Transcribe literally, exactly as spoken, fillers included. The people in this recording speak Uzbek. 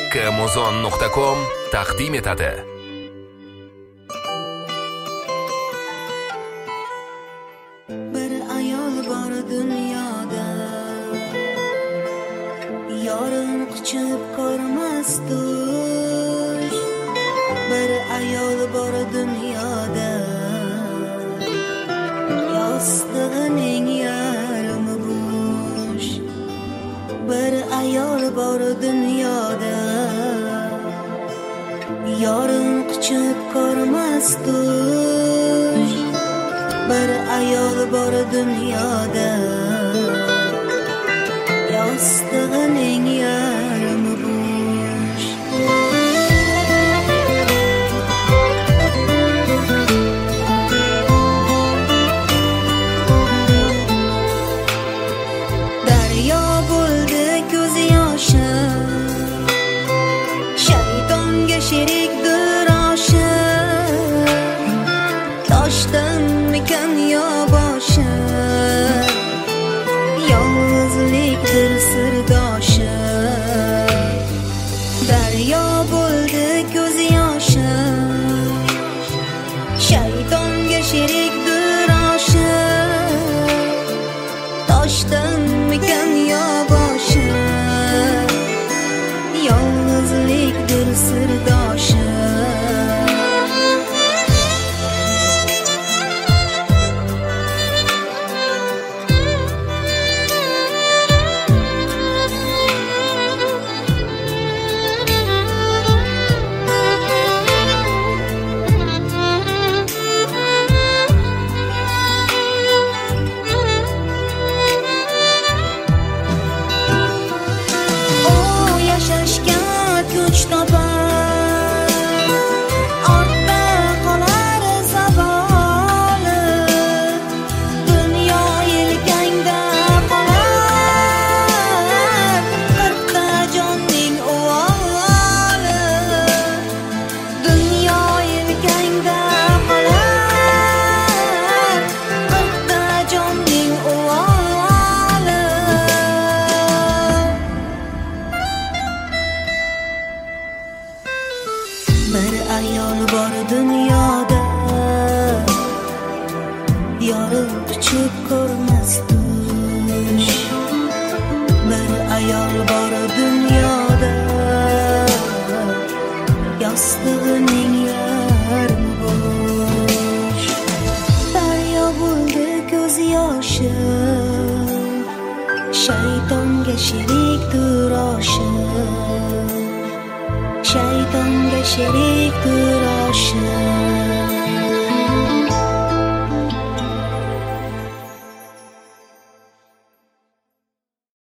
Amazon nuqta com taqdim etadi. Bir ayol bor dunyoda, yorin quchib ko'rmas tush. Bir ayol bor dunyoda, yostig'ining yarmi bo'sh. Bir ayol bor dunyoda, yorin quchib ko'rmas tush. Bir ayol bor dunyoda, yostig'ining yarmi bo'sh. Daryo bo'ldi ko'z yoshi, shaytonga sherikdir oshi. Toshdanmikan yo boshi, yolg'izlikdir sirdoshi. Daryo bo'ldi ko'z yoshi, shaytonga sherikdir oshi. Toshdanmikan yo boshi, yolg'izlikdir sirdoshi. Kuch topar, ortda qolar zavoli. Dunyo yelkangda qolar, qirqta jonning uvoli. Dunyo yelkangda qolar, qirqta jonning uvoli. Bir ayol bor dunyoda, yorin quchib ko'rmas tush. Bir ayol bor dunyoda, yostig'ining yarmi bo'sh. Daryo bo'ldi ko'z yoshi, shaytonga sherikdir oshi. Shaytonga sherikdir oshi.